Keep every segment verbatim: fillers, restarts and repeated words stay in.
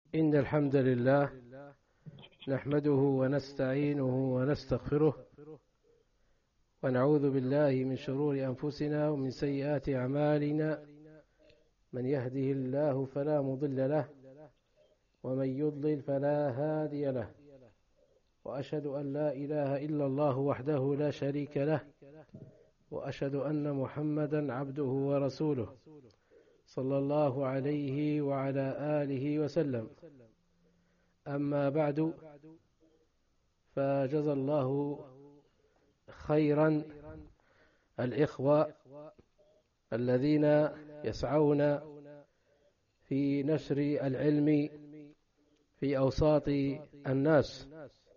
إن الحمد لله نحمده ونستعينه ونستغفره ونعوذ بالله من شرور أنفسنا ومن سيئات أعمالنا. من يهده الله فلا مضل له ومن يضلل فلا هادي له، وأشهد أن لا إله إلا الله وحده لا شريك له، وأشهد أن محمدا عبده ورسوله صلى الله عليه وعلى آله وسلم. أما بعد، فجزى الله خيرا الإخوة الذين يسعون في نشر العلم في أوساط الناس،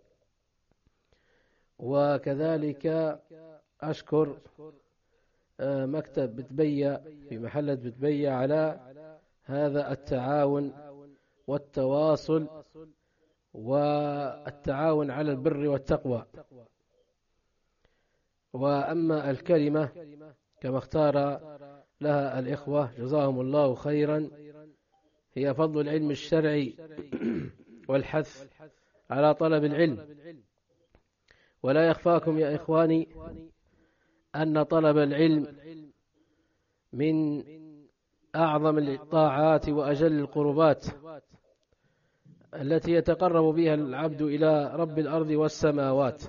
وكذلك أشكر مكتب بتبية في محلة بتبية على هذا التعاون والتواصل والتعاون على البر والتقوى. وأما الكلمة كما اختار لها الإخوة جزاهم الله خيرا، هي فضل العلم الشرعي والحث على طلب العلم. ولا يخفاكم يا إخواني أن طلب العلم من أعظم الطاعات وأجل القربات التي يتقرب بها العبد إلى رب الأرض والسماوات،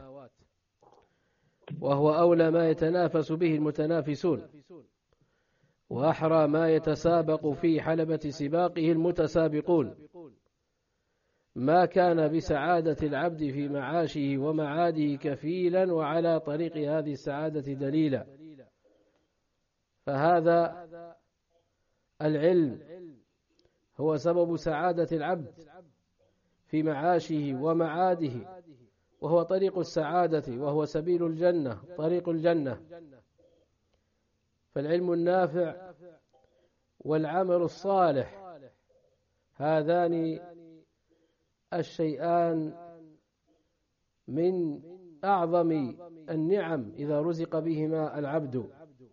وهو أولى ما يتنافس به المتنافسون، وأحرى ما يتسابق في حلبة سباقه المتسابقون. ما كان بسعادة العبد في معاشه ومعاده كفيلا، وعلى طريق هذه السعادة دليلا. فهذا العلم هو سبب سعادة العبد في معاشه ومعاده، وهو طريق السعادة، وهو سبيل الجنة، طريق الجنة. فالعلم النافع والعمل الصالح هذان الشيئان من أعظم النعم إذا رزق بهما العبد.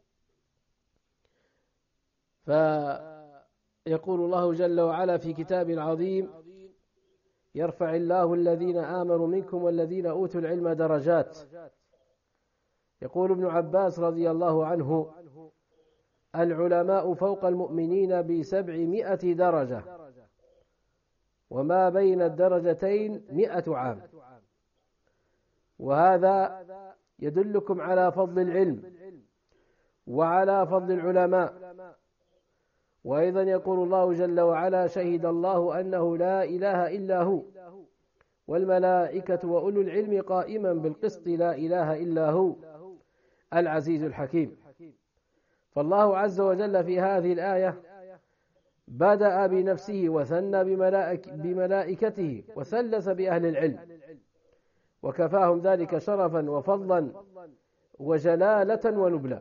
فيقول الله جل وعلا في كتاب العظيم: يرفع الله الذين آمنوا منكم والذين أوتوا العلم درجات. يقول ابن عباس رضي الله عنه: العلماء فوق المؤمنين بسبعمائة درجة، وما بين الدرجتين مئة عام. وهذا يدلكم على فضل العلم وعلى فضل العلماء. وأيضا يقول الله جل وعلا: شهد الله أنه لا إله إلا هو والملائكة وأولو العلم قائما بالقسط لا إله إلا هو العزيز الحكيم. فالله عز وجل في هذه الآية بدأ بنفسه وثنى بملائك بملائكته وثلث بأهل العلم، وكفاهم ذلك شرفا وفضلا وجلالة ونبلا.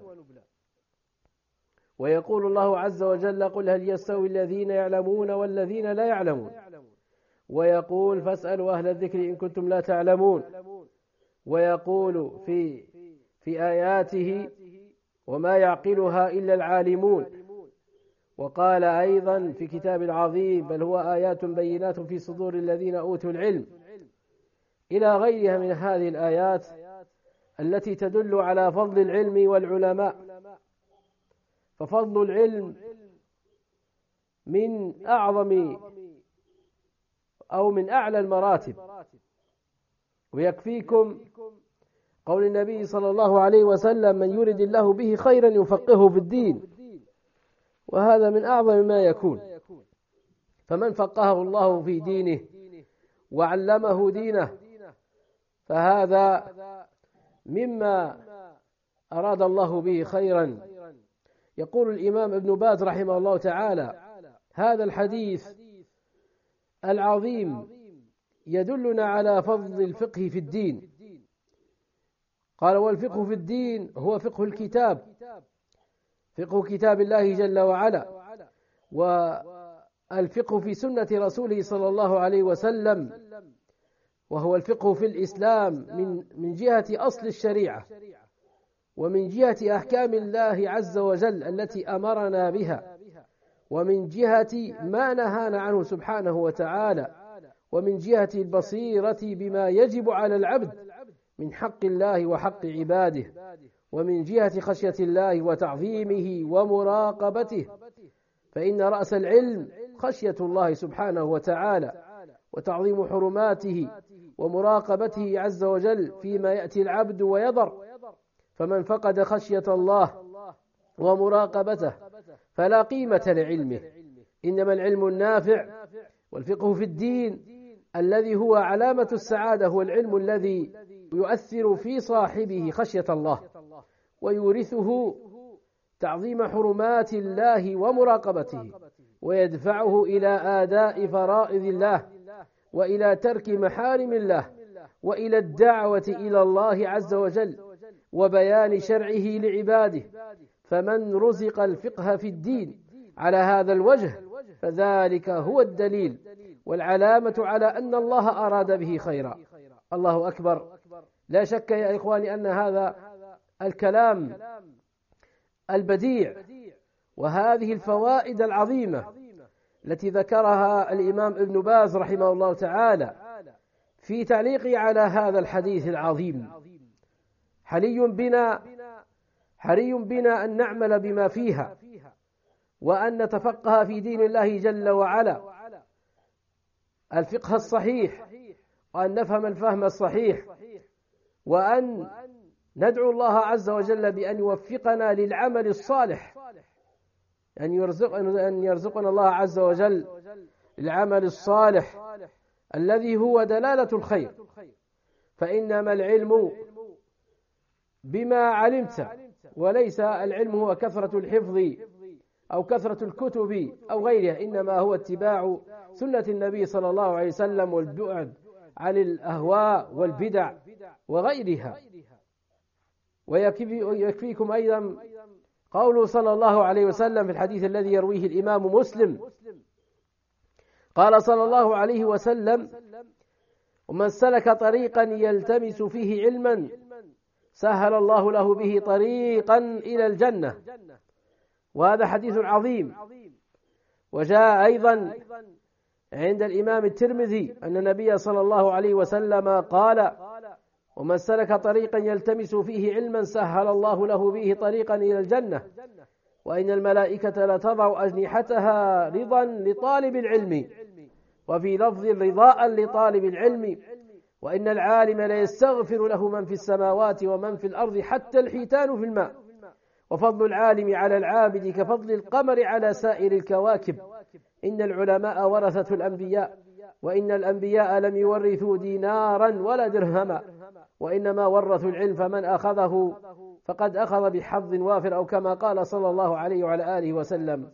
ويقول الله عز وجل: قل هل يستوي الذين يعلمون والذين لا يعلمون. ويقول: فاسألوا أهل الذكر إن كنتم لا تعلمون. ويقول في في آياته: وما يعقلها إلا العالمون. وقال أيضا في كتاب العظيم: بل هو آيات بينات في صدور الذين أوتوا العلم، إلى غيرها من هذه الآيات التي تدل على فضل العلم والعلماء. ففضل العلم من أعظم أو من أعلى المراتب. ويكفيكم قول النبي صلى الله عليه وسلم: من يرد الله به خيرا يفقهه في الدين. وهذا من أعظم ما يكون. فمن فقهه الله في دينه وعلمه دينه فهذا مما أراد الله به خيرا. يقول الإمام ابن باز رحمه الله تعالى: هذا الحديث العظيم يدلنا على فضل الفقه في الدين. قال: والفقه في الدين هو فقه الكتاب، فقه كتاب الله جل وعلا، والفقه في سنة رسوله صلى الله عليه وسلم، وهو الفقه في الإسلام من من جهة أصل الشريعة، ومن جهة أحكام الله عز وجل التي أمرنا بها، ومن جهة ما نهانا عنه سبحانه وتعالى، ومن جهة البصيرة بما يجب على العبد من حق الله وحق عباده، ومن جهة خشية الله وتعظيمه ومراقبته، فإن رأس العلم خشية الله سبحانه وتعالى وتعظيم حرماته ومراقبته عز وجل فيما يأتي العبد ويضر. فمن فقد خشية الله ومراقبته فلا قيمة لعلمه. إنما العلم النافع والفقه في الدين الذي هو علامة السعادة هو العلم الذي يؤثر في صاحبه خشية الله ويورثه تعظيم حرمات الله ومراقبته، ويدفعه إلى آداء فرائض الله وإلى ترك محارم الله وإلى الدعوة إلى الله عز وجل وبيان شرعه لعباده. فمن رزق الفقه في الدين على هذا الوجه فذلك هو الدليل والعلامة على أن الله أراد به خيرا. الله أكبر. لا شك يا إخواني أن هذا الكلام البديع وهذه الفوائد العظيمة التي ذكرها الإمام ابن باز رحمه الله تعالى في تعليقه على هذا الحديث العظيم حري بنا حري بنا أن نعمل بما فيها، وأن نتفقه في دين الله جل وعلا الفقه الصحيح، وأن نفهم الفهم الصحيح، وأن ندعو الله عز وجل بأن يوفقنا للعمل الصالح، أن يرزقنا, أن يرزقنا الله عز وجل العمل الصالح الذي هو دلالة الخير. فإنما العلم بما علمت، وليس العلم هو كثرة الحفظ أو كثرة الكتب أو غيرها، إنما هو اتباع سنة النبي صلى الله عليه وسلم والبعد عن الأهواء والبدع وغيرها. ويكفيكم أيضا قوله صلى الله عليه وسلم في الحديث الذي يرويه الإمام مسلم، قال صلى الله عليه وسلم: ومن سلك طريقا يلتمس فيه علما سهل الله له به طريقا إلى الجنة. وهذا حديث عظيم. وجاء أيضا عند الإمام الترمذي أن النبي صلى الله عليه وسلم قال: ومن سلك طريقا يلتمس فيه علما سهل الله له به طريقا إلى الجنة، وإن الملائكة لتضع أجنحتها رضا لطالب العلم، وفي لفظ رضاء لطالب العلم، وإن العالم ليستغفر له من في السماوات ومن في الأرض حتى الحيتان في الماء، وفضل العالم على العابد كفضل القمر على سائر الكواكب. إن العلماء ورثة الأنبياء، وإن الأنبياء لم يورثوا دينارا ولا درهما، وإنما ورثوا العلم، فمن أخذه فقد أخذ بحظ وافر، أو كما قال صلى الله عليه وعلى آله وسلم.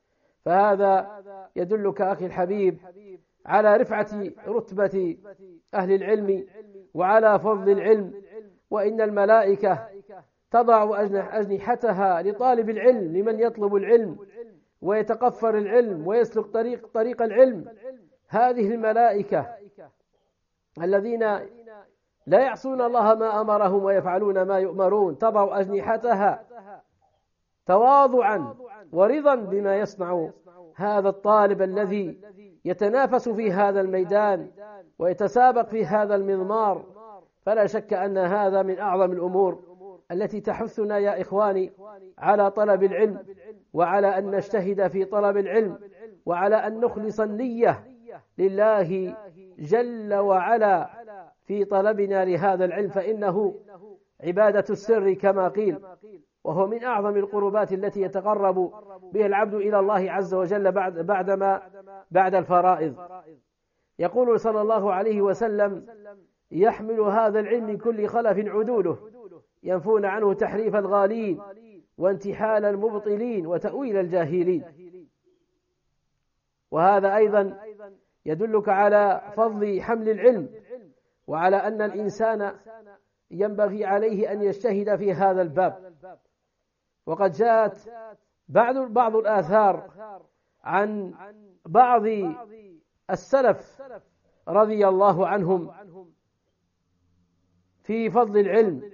فهذا يدلك أخي الحبيب على رفعة رتبة أهل العلم وعلى فضل العلم. وإن الملائكة تضع أجنحتها لطالب العلم، لمن يطلب العلم ويتقفر العلم ويسلك طريق طريق العلم. هذه الملائكة الذين لا يعصون الله ما أمرهم ويفعلون ما يؤمرون تضع أجنحتها تواضعا ورضا بما يصنع هذا الطالب الذي يتنافس في هذا الميدان ويتسابق في هذا المضمار. فلا شك أن هذا من أعظم الأمور التي تحثنا يا إخواني على طلب العلم، وعلى أن نجتهد في طلب العلم، وعلى أن نخلص النية لله جل وعلا في طلبنا لهذا العلم، فإنه عبادة السر كما قيل، وهو من أعظم القربات التي يتقرب بها العبد إلى الله عز وجل بعد بعدما بعد الفرائض. يقول صلى الله عليه وسلم: يحمل هذا العلم من كل خلف عدوله ينفون عنه تحريف الغالين وانتحال المبطلين وتأويل الجاهلين. وهذا أيضا يدلك على فضل حمل العلم، وعلى أن الإنسان ينبغي عليه أن يجتهد في هذا الباب. وقد جاءت بعض بعض الآثار عن بعض السلف رضي الله عنهم في فضل العلم،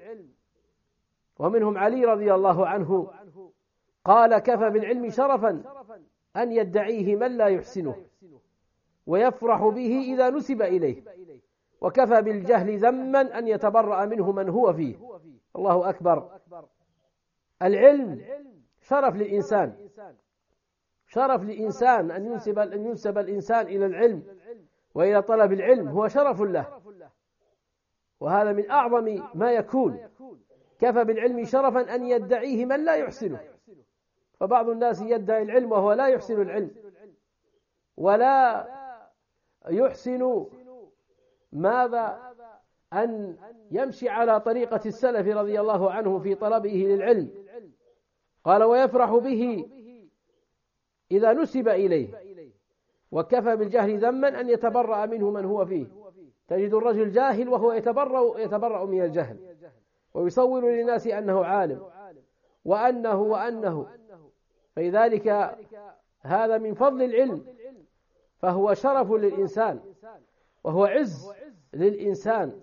ومنهم علي رضي الله عنه قال: كفى بالعلم شرفا أن يدعيه من لا يحسنه، ويفرح به إذا نسب إليه، وكفى بالجهل ذما أن يتبرأ منه من هو فيه. الله أكبر. العلم شرف للإنسان، شرف للإنسان أن ينسب, أن ينسب الإنسان إلى العلم وإلى طلب العلم، هو شرف له، وهذا من أعظم ما يكون. كفى بالعلم شرفا أن يدعيه من لا يحسنه. فبعض الناس يدعي العلم وهو لا يحسن العلم، ولا يحسن ماذا أن يمشي على طريقة السلف رضي الله عنه في طلبه للعلم. قال ويفرح به إذا نسب إليه، وكفى بالجهل ذما أن يتبرأ منه من هو فيه. تجد الرجل جاهل وهو يتبرأ, يتبرأ من الجهل، ويصور للناس أنه عالم وأنه وأنه فلذلك هذا من فضل العلم، فهو شرف للإنسان وهو عز للإنسان.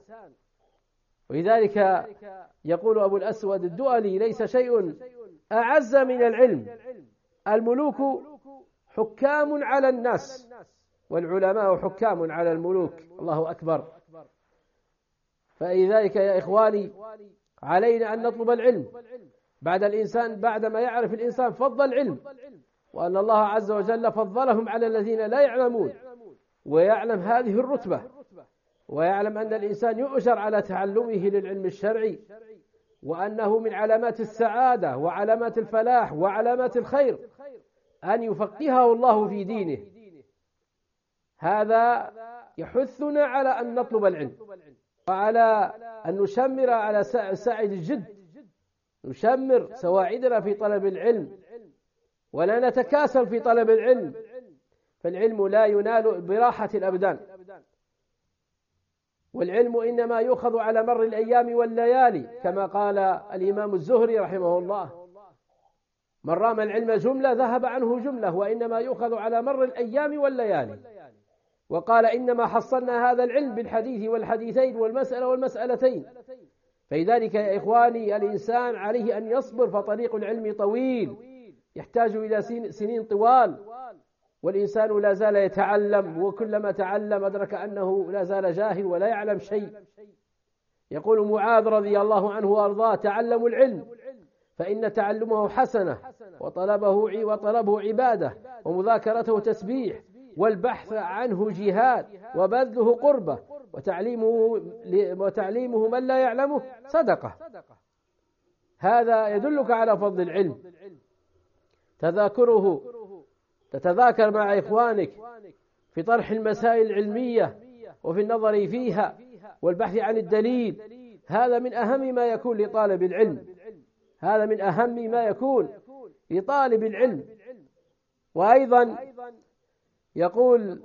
ولذلك يقول أبو الأسود الدؤلي ليس شيء أعز من العلم، الملوك حكام على الناس والعلماء حكام على الملوك. الله أكبر. فلذلك يا إخواني علينا أن نطلب العلم بعد الإنسان، بعدما يعرف الإنسان فضل العلم، وأن الله عز وجل فضلهم على الذين لا يعلمون، ويعلم هذه الرتبة، ويعلم أن الإنسان يؤجر على تعلمه للعلم الشرعي، وأنه من علامات السعادة وعلامات الفلاح وعلامات الخير أن يفقهه الله في دينه. هذا يحثنا على أن نطلب العلم، وعلى أن نشمر على ساعد الجد، نشمر سواعدنا في طلب العلم، ولا نتكاسل في طلب العلم، فالعلم لا ينال براحة الأبدان، والعلم إنما يؤخذ على مر الأيام والليالي، كما قال الإمام الزهري رحمه الله: من رام العلم جملة ذهب عنه جملة، وإنما يؤخذ على مر الأيام والليالي. وقال: إنما حصلنا هذا العلم بالحديث والحديثين والمسألة والمسألتين. فلذلك يا إخواني الإنسان عليه أن يصبر، فطريق العلم طويل يحتاج إلى سنين طوال، والإنسان لا زال يتعلم، وكلما تعلم أدرك أنه لا زال جاهل ولا يعلم شيء. يقول معاذ رضي الله عنه وأرضاه: تعلموا العلم فإن تعلمه حسنة، وطلبه وطلبه عبادة، ومذاكرته تسبيح، والبحث عنه جهاد، وبذله قربة، وتعليمه وتعليمه من لا يعلمه صدقة. هذا يدلك على فضل العلم. تذاكره، تتذاكر مع إخوانك في طرح المسائل العلمية وفي النظر فيها والبحث عن الدليل، هذا من أهم ما يكون لطالب العلم، هذا من أهم ما يكون لطالب العلم. وأيضا يقول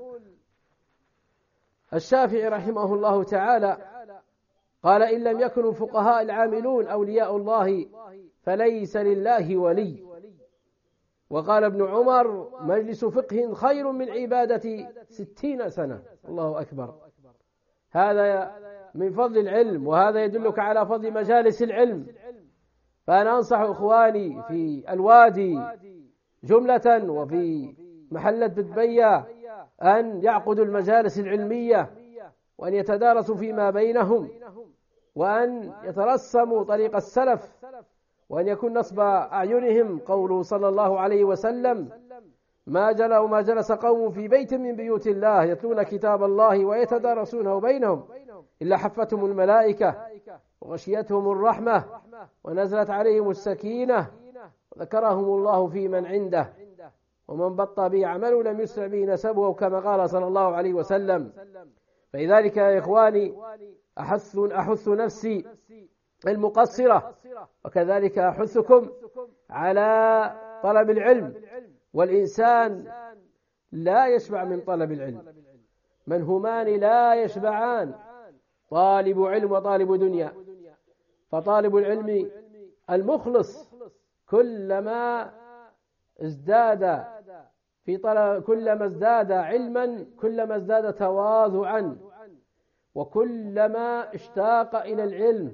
الشافعي رحمه الله تعالى: قال: إن لم يكن الفقهاء العاملون أولياء الله فليس لله ولي. وقال ابن عمر: مجلس فقه خير من عبادة ستين سنة. الله أكبر. هذا من فضل العلم، وهذا يدلك على فضل مجالس العلم. فأنا أنصح إخواني في الوادي جملة وفي محلة بدبية أن يعقدوا المجالس العلمية، وأن يتدارسوا فيما بينهم، وأن يترسموا طريق السلف، وأن يكون نصب أعينهم قوله صلى الله عليه وسلم: ما جلس وما جلس قوم في بيت من بيوت الله يتلون كتاب الله ويتدارسونه بينهم إلا حفتهم الملائكة وغشيتهم الرحمة ونزلت عليهم السكينة وذكرهم الله في من عنده ومن بطأ به عمله لم يسرع به نسبه، كما قال صلى الله عليه وسلم. فلذلك يا إخواني أحث, أحث نفسي المقصرة، وكذلك أحثكم على طلب العلم. والإنسان لا يشبع من طلب العلم، منهمان لا يشبعان: طالب علم وطالب دنيا. فطالب العلم المخلص كلما ازداد في طلب كلما ازداد علما كلما ازداد تواضعا، وكلما اشتاق إلى العلم.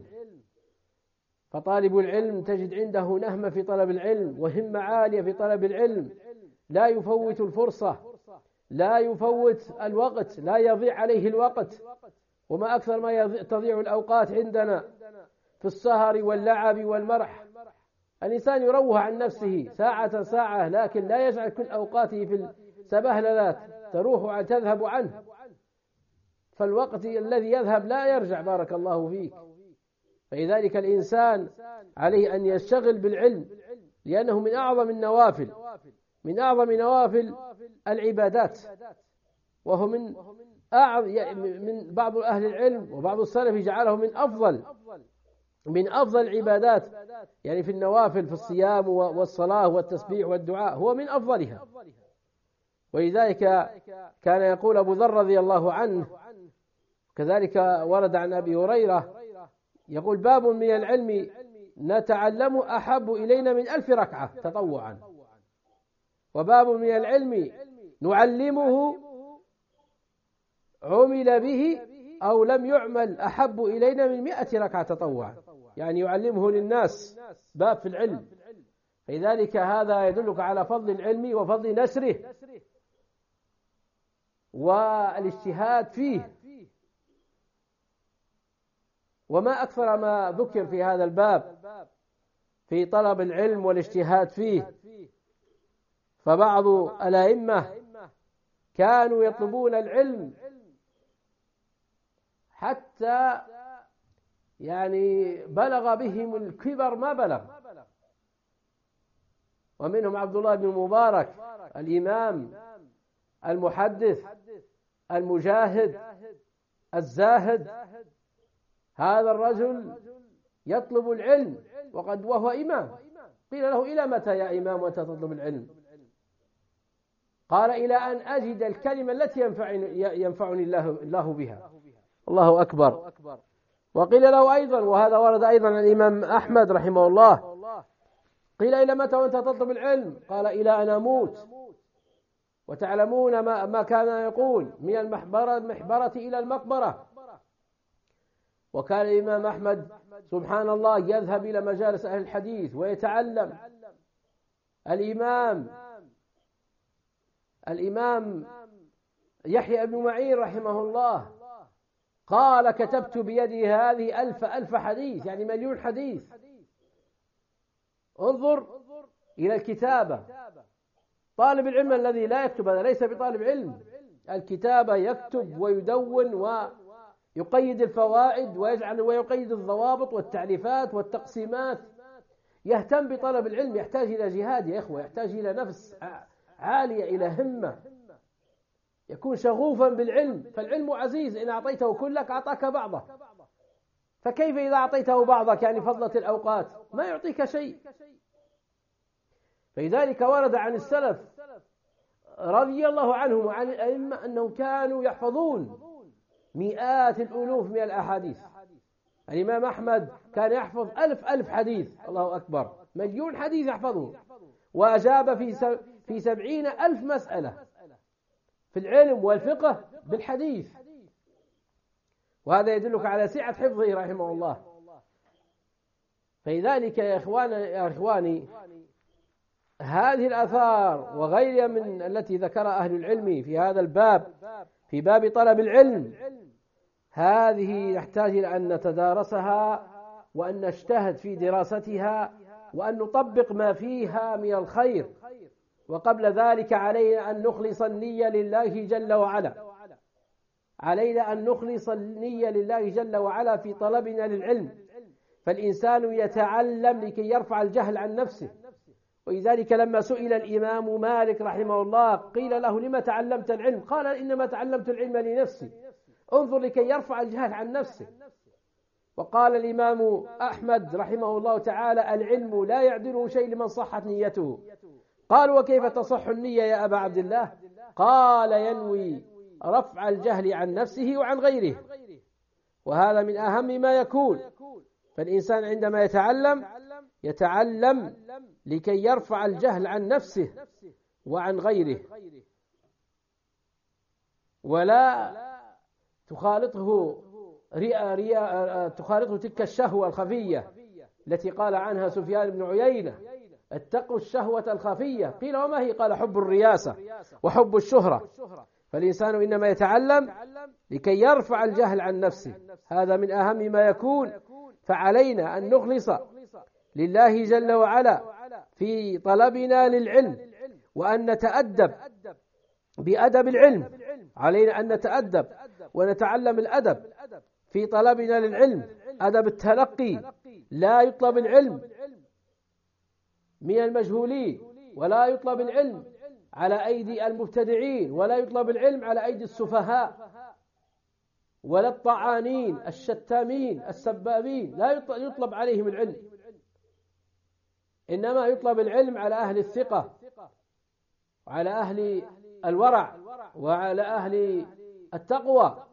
فطالب العلم تجد عنده نهمة في طلب العلم، وهمة عالية في طلب العلم، لا يفوت الفرصة، لا يفوت الوقت، لا يضيع عليه الوقت. وما أكثر ما تضيع الأوقات عندنا في السهر واللعب والمرح. الإنسان يروح عن نفسه ساعة ساعة، لكن لا يجعل كل أوقاته في السبهللات تروح تذهب عنه، فالوقت الذي يذهب لا يرجع. بارك الله فيك. فلذلك الإنسان عليه أن يشتغل بالعلم، لأنه من أعظم النوافل، من أعظم نوافل العبادات، وهو من أعظم من بعض أهل العلم وبعض السلف جعله من أفضل من أفضل العبادات، يعني في النوافل، في الصيام والصلاة والتسبيح والدعاء، هو من أفضلها. ولذلك كان يقول أبو ذر رضي الله عنه، كذلك ورد عن أبي هريرة، يقول: باب من العلم نتعلم أحب إلينا من ألف ركعة تطوعا، وباب من العلم نعلمه عمل به أو لم يعمل أحب إلينا من مئة ركعة تطوعا، يعني يعلمه للناس، باب في العلم. فلذلك هذا يدلك على فضل العلم وفضل نشره والاجتهاد فيه. وما أكثر ما ذكر في هذا الباب في طلب العلم والاجتهاد فيه. فبعض الأئمة كانوا يطلبون العلم حتى يعني بلغ بهم الكبر ما بلغ، ومنهم عبد الله بن المبارك الإمام المحدث المجاهد الزاهد. هذا الرجل يطلب العلم وقد وهو إمام. قيل له: إلى متى يا إمام وأنت تطلب العلم؟ قال: إلى أن أجد الكلمة التي ينفعني, ينفعني الله, الله بها. الله أكبر. وقيل له أيضا، وهذا ورد أيضا عن الإمام أحمد رحمه الله، قيل: إلى متى وأنت تطلب العلم؟ قال: إلى أن أموت. وتعلمون ما, ما كان يقول: من المحبرة, المحبرة إلى المقبرة. وكان الإمام أحمد سبحان الله يذهب إلى مجالس أهل الحديث ويتعلم. الإمام الإمام يحيى بن معين رحمه الله قال: كتبت بيدي هذه ألف ألف حديث، يعني مليون حديث. انظر إلى الكتابة. طالب العلم الذي لا يكتب هذا ليس بطالب علم. الكتابة يكتب ويدون ويقيد الفوائد ويجعل ويقيد الضوابط والتعريفات والتقسيمات. يهتم بطلب العلم، يحتاج إلى جهاد يا إخوة، يحتاج إلى نفس عالية، إلى همة، يكون شغوفا بالعلم. فالعلم عزيز، إن أعطيته كلك أعطاك بعضه، فكيف إذا أعطيته بعضك يعني فضلت الأوقات ما يعطيك شيء. فلذلك ورد عن السلف رضي الله عنهم وعن الأئمة أنهم كانوا يحفظون مئات الألوف من الأحاديث. الإمام أحمد كان يحفظ ألف ألف حديث، الله أكبر، مليون حديث يحفظه، وأجاب في في سبعين ألف مسألة في العلم والفقه بالحديث. وهذا يدلك على سعة حفظه رحمه الله. فلذلك يا إخواني, يا إخواني هذه الآثار وغيرها من التي ذكر أهل العلم في هذا الباب، في باب طلب العلم، هذه نحتاج إلى أن نتدارسها وأن نجتهد في دراستها وأن نطبق ما فيها من الخير. وقبل ذلك علينا أن نخلص النية لله جل وعلا، علينا أن نخلص النية لله جل وعلا في طلبنا للعلم. فالإنسان يتعلم لكي يرفع الجهل عن نفسه. ولذلك لما سئل الإمام مالك رحمه الله قيل له: لما تعلمت العلم؟ قال: إنما تعلمت العلم لنفسي. انظر، لكي يرفع الجهل عن نفسه. وقال الإمام أحمد رحمه الله تعالى: العلم لا يعدله شيء لمن صحت نيته. قال: وكيف تصح النية يا أبا عبد الله؟ قال: ينوي رفع الجهل عن نفسه وعن غيره. وهذا من أهم ما يكون. فالإنسان عندما يتعلم يتعلم لكي يرفع الجهل عن نفسه وعن غيره، ولا تخالطه رياء رياء تخالطه تلك الشهوة الخفية التي قال عنها سفيان بن عيينة: اتقوا الشهوة الخفية. قيل وما هي؟ قال حب الرياسة وحب الشهرة. فالإنسان إنما يتعلم لكي يرفع الجهل عن نفسه، هذا من أهم ما يكون. فعلينا أن نخلص لله جل وعلا في طلبنا للعلم، وأن نتأدب بأدب العلم. علينا أن نتأدب ونتعلم الأدب في طلبنا للعلم، أدب التلقي. لا يطلب العلم من المجهولين، ولا يطلب العلم على أيدي المبتدعين، ولا يطلب العلم على أيدي السفهاء، ولا الطعانين الشتامين السبابين، لا يطلب عليهم العلم. إنما يطلب العلم على أهل الثقة، وعلى أهل الورع، وعلى أهل التقوى.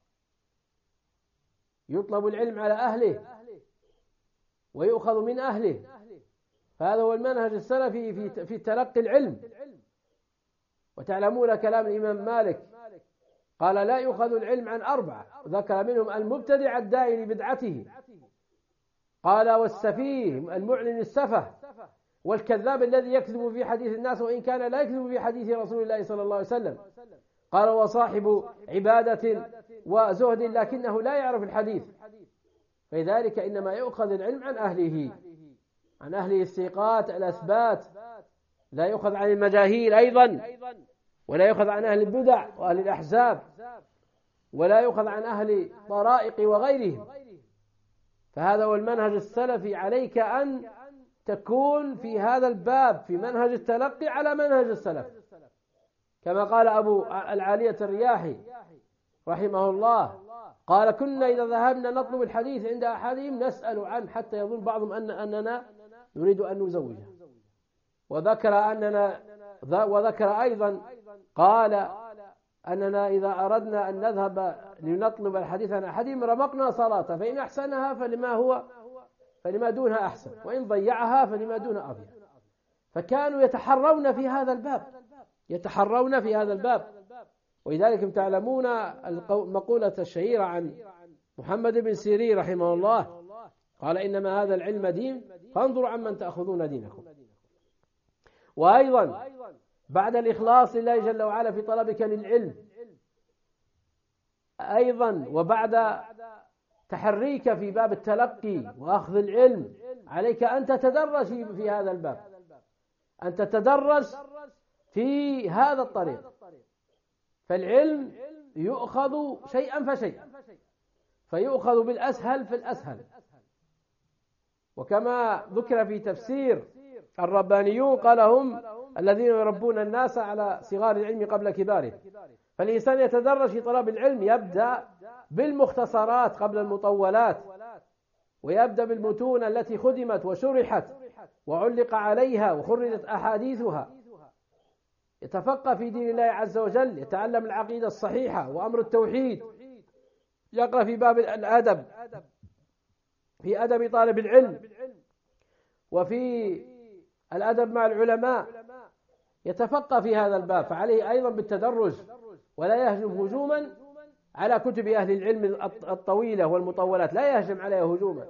يطلب العلم على أهله ويؤخذ من أهله. فهذا هو المنهج السلفي في في تلقي العلم. وتعلمون كلام الإمام مالك، قال لا يؤخذ العلم عن أربعة، ذكر منهم المبتدع الداعي لبدعته، قال والسفيه المعلن السفه، والكذاب الذي يكذب في حديث الناس وإن كان لا يكذب في حديث رسول الله صلى الله عليه وسلم، قال وصاحب عبادة وزهد لكنه لا يعرف الحديث. فلذلك إنما يؤخذ العلم عن أهله، عن أهل الثقات الأثبات، لا يؤخذ عن المجاهيل أيضا، ولا يؤخذ عن أهل البدع وأهل الأحزاب، ولا يؤخذ عن أهل طرائق وغيرهم. فهذا هو المنهج السلفي. عليك أن تكون في هذا الباب في منهج التلقي على منهج السلف، كما قال أبو العالية الرياحي رحمه الله، قال كنا إذا ذهبنا نطلب الحديث عند أحدهم نسأل عنه حتى يظن بعضهم أن أننا نريد أن نزوجه. وذكر أننا وذكر أيضا قال أننا إذا أردنا أن نذهب لنطلب الحديث عن أحدهم رمقنا صلاته، فإن أحسنها فلما هو فلما دونها أحسن، وإن ضيعها فلما دونها أضيع. فكانوا يتحرون في هذا الباب، يتحرون في هذا الباب. ولذلك تعلمون المقولة الشهيرة عن محمد بن سيرين رحمه الله، قال إنما هذا العلم دين فانظروا عمن تأخذون دينكم. وأيضا بعد الإخلاص لله جل وعلا في طلبك للعلم، أيضا وبعد تحريك في باب التلقي وأخذ العلم، عليك أن تتدرج في هذا الباب، أن تتدرج في هذا الطريق. فالعلم يؤخذ شيئا فشيئا، فيؤخذ بالأسهل في الأسهل. وكما ذكر في تفسير الربانيون قال هم الذين يربون الناس على صغار العلم قبل كباره. فالإنسان يتدرج في طلب العلم، يبدأ بالمختصرات قبل المطولات، ويبدأ بالمتون التي خدمت وشرحت وعلق عليها وخرجت أحاديثها، يتفقه في دين الله عز وجل، يتعلم العقيدة الصحيحة وأمر التوحيد، يقرأ في باب الأدب، في أدب طالب العلم، وفي الأدب مع العلماء، يتفقه في هذا الباب. فعليه أيضا بالتدرج، ولا يهجم هجوما على كتب أهل العلم الطويلة والمطولات، لا يهجم عليها هجوما،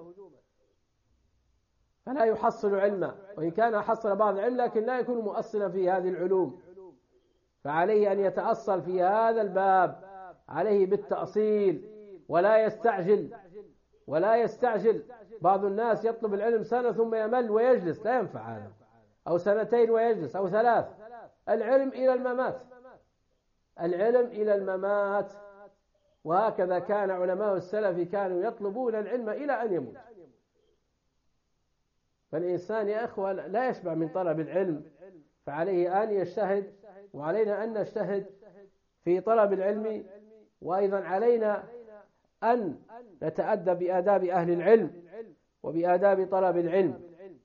فلا يحصل علما، وإن كان حصل بعض العلم لكن لا يكون مؤصلا في هذه العلوم. فعليه أن يتأصل في هذا الباب، عليه بالتأصيل، ولا يستعجل ولا يستعجل. بعض الناس يطلب العلم سنة ثم يمل ويجلس، لا ينفع هذا، أو سنتين ويجلس، أو ثلاث. العلم إلى الممات، العلم إلى الممات. وهكذا كان علماء السلف كانوا يطلبون العلم إلى أن يموت. فالإنسان يا أخوة لا يشبع من طلب العلم، فعليه أن يجتهد، وعلينا أن نجتهد في طلب العلم. وأيضا علينا أن نتأدب بآداب أهل العلم وبآداب طلب العلم.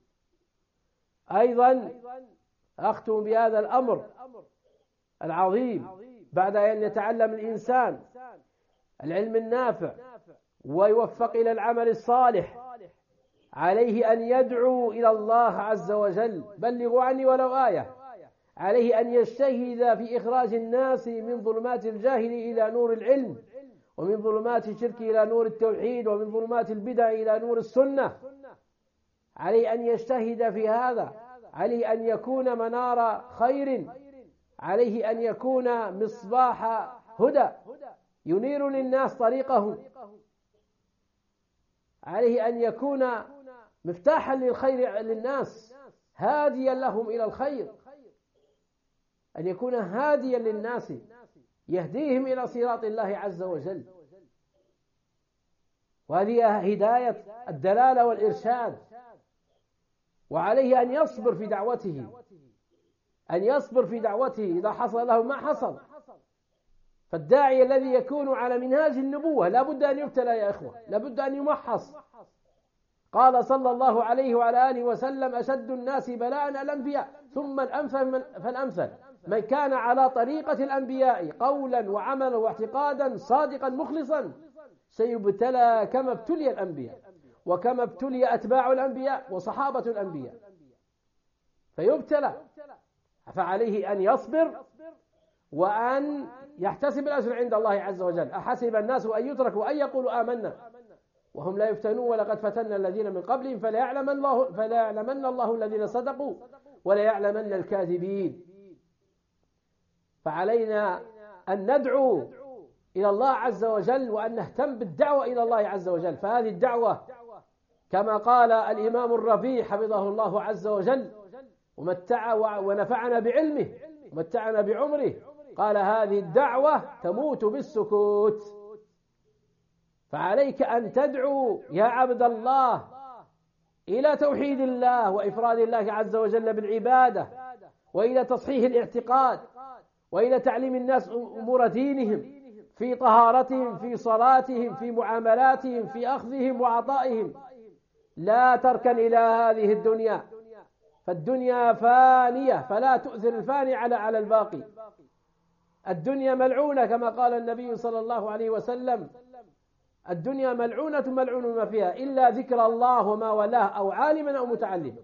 أيضا أختم بهذا الأمر العظيم، بعد أن يتعلم الإنسان العلم النافع ويوفق إلى العمل الصالح، عليه أن يدعو إلى الله عز وجل، بلغوا عني ولو آية. عليه أن يجتهد في إخراج الناس من ظلمات الجاهل إلى نور العلم، ومن ظلمات الشرك إلى نور التوحيد، ومن ظلمات البدع إلى نور السنة. عليه أن يجتهد في هذا، عليه أن يكون منار خير، عليه أن يكون مصباح هدى ينير للناس طريقه، عليه أن يكون مفتاحا للخير للناس، هاديا لهم إلى الخير، أن يكون هاديا للناس يهديهم إلى صراط الله عز وجل. وهذه هداية الدلالة والإرشاد. وعليه أن يصبر في دعوته، أن يصبر في دعوته إذا حصل له ما حصل. فالداعي الذي يكون على منهاج النبوة لا بد أن يبتلى يا إخوة، لا بد أن يمحص. قال صلى الله عليه وعلى آله وسلم: أشد الناس بلاء الأنبياء ثم الأمثل فالأمثل، من كان على طريقة الأنبياء قولا وعملا واعتقادا صادقا مخلصا سيبتلى كما ابتلي الأنبياء وكما ابتلي أتباع الأنبياء وصحابة الأنبياء، فيبتلى. فعليه أن يصبر وأن يحتسب الأجر عند الله عز وجل. أحسب الناس أن يتركوا أن يقولوا آمنا وهم لا يفتنون ولقد فتنا الذين من قبلهم فلا يعلمن الله فلا يعلمن الله الذين صدقوا ولا يعلمن الكاذبين. فعلينا أن ندعو إلى الله عز وجل وأن نهتم بالدعوة إلى الله عز وجل. فهذه الدعوة كما قال الإمام الربيع حفظه الله عز وجل ومتع ونفعنا بعلمه ومتعنا بعمره، قال: هذه الدعوة تموت بالسكوت. فعليك أن تدعو يا عبد الله إلى توحيد الله وإفراد الله عز وجل بالعبادة، وإلى تصحيح الاعتقاد، وإلى تعليم الناس أمور دينهم في طهارتهم، في صلاتهم، في معاملاتهم، في أخذهم وعطائهم. لا تركن إلى هذه الدنيا، فالدنيا فانية، فلا تؤثر الفاني على على الباقي. الدنيا ملعونة كما قال النبي صلى الله عليه وسلم: الدنيا ملعونة ملعون ما فيها إلا ذكر الله وما ولاه أو عالما أو متعلما.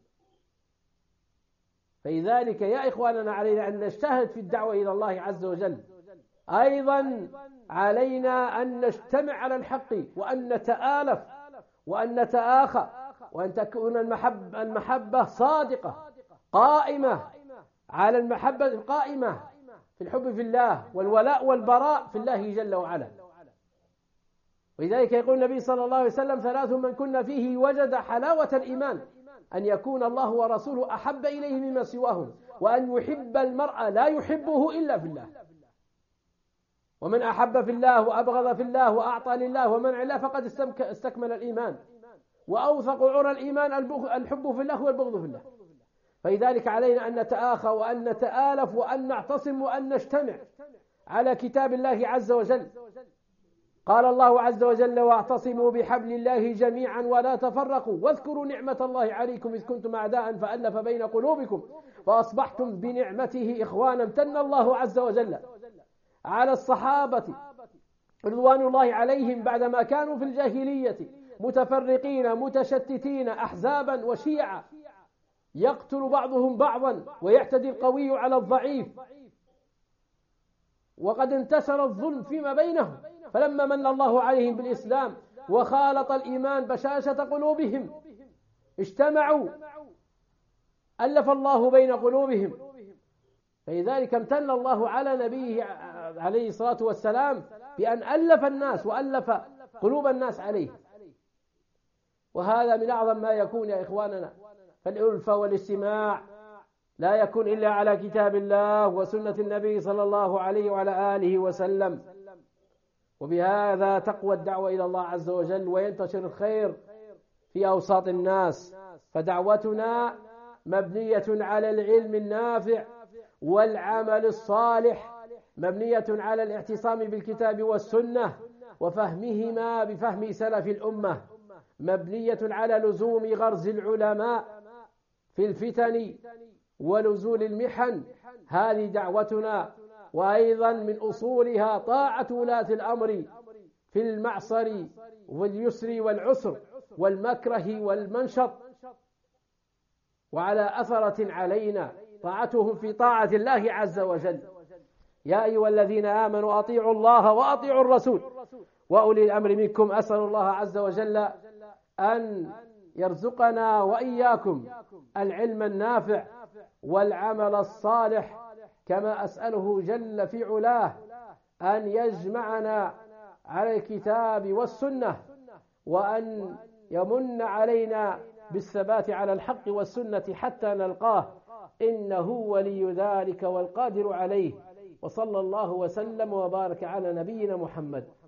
فلذلك يا إخواننا علينا أن نجتهد في الدعوة إلى الله عز وجل. أيضا علينا أن نجتمع على الحق وأن نتآلف وأن نتآخى، وأن تكون المحبة, المحبة صادقة قائمة على المحبة القائمة في الحب في الله والولاء والبراء في الله جل وعلا. ولذلك يقول النبي صلى الله عليه وسلم: ثلاث من كنا فيه وجد حلاوة الإيمان، أن يكون الله ورسوله أحب إليه مما سواهم، وأن يحب المرء لا يحبه إلا في الله. ومن أحب في الله وأبغض في الله وأعطى لله ومنع الله فقد استكمل الإيمان. وأوثق عرى الإيمان الحب في الله والبغض في الله. فلذلك علينا أن نتآخى وأن نتآلف وأن نعتصم وأن نجتمع على كتاب الله عز وجل. قال الله عز وجل: واعتصموا بحبل الله جميعا ولا تفرقوا واذكروا نعمة الله عليكم إذ كنتم أعداء فألف بين قلوبكم فأصبحتم بنعمته إخوانا. امتن الله عز وجل على الصحابة رضوان الله عليهم بعدما كانوا في الجاهلية متفرقين متشتتين أحزابا وشيعا، يقتل بعضهم بعضا ويعتدي القوي على الضعيف، وقد انتشر الظلم فيما بينهم. فلما من الله عليهم بالإسلام وخالط الإيمان بشاشة قلوبهم اجتمعوا ألف الله بين قلوبهم. فلذلك امتن الله على نبيه عليه الصلاة والسلام بأن ألف الناس وألف قلوب الناس عليه. وهذا من أعظم ما يكون يا إخواننا. فالألفة والاجتماع لا يكون إلا على كتاب الله وسنة النبي صلى الله عليه وعلى آله وسلم. وبهذا تقوى الدعوة إلى الله عز وجل وينتشر الخير في أوساط الناس. فدعوتنا مبنية على العلم النافع والعمل الصالح، مبنية على الاعتصام بالكتاب والسنة وفهمهما بفهم سلف الأمة، مبنية على لزوم غرز العلماء في الفتن ولزول المحن. هذه دعوتنا. وأيضا من أصولها طاعة ولاة الأمر في المعصر واليسر والعسر والمكره والمنشط، وعلى أثرة علينا طاعتهم في طاعة الله عز وجل. يا أيها الذين آمنوا أطيعوا الله وأطيعوا الرسول وأولي الأمر منكم. أسأل الله عز وجل أن يرزقنا وإياكم العلم النافع والعمل الصالح، كما أسأله جل في علاه أن يجمعنا على الكتاب والسنة، وأن يمن علينا بالثبات على الحق والسنة حتى نلقاه، إنه ولي ذلك والقادر عليه. وصلى الله وسلم وبارك على نبينا محمد